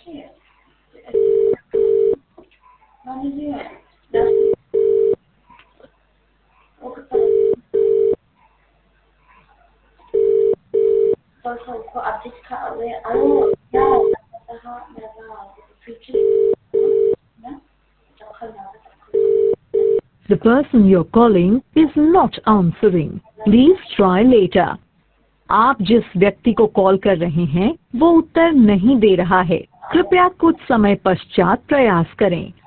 The person you're calling is not answering. Please try later. आप जिस व्यक्ति को कॉल कर रहे हैं वो उत्तर नहीं दे रहा है। कृपया कुछ समय पश्चात प्रयास करें।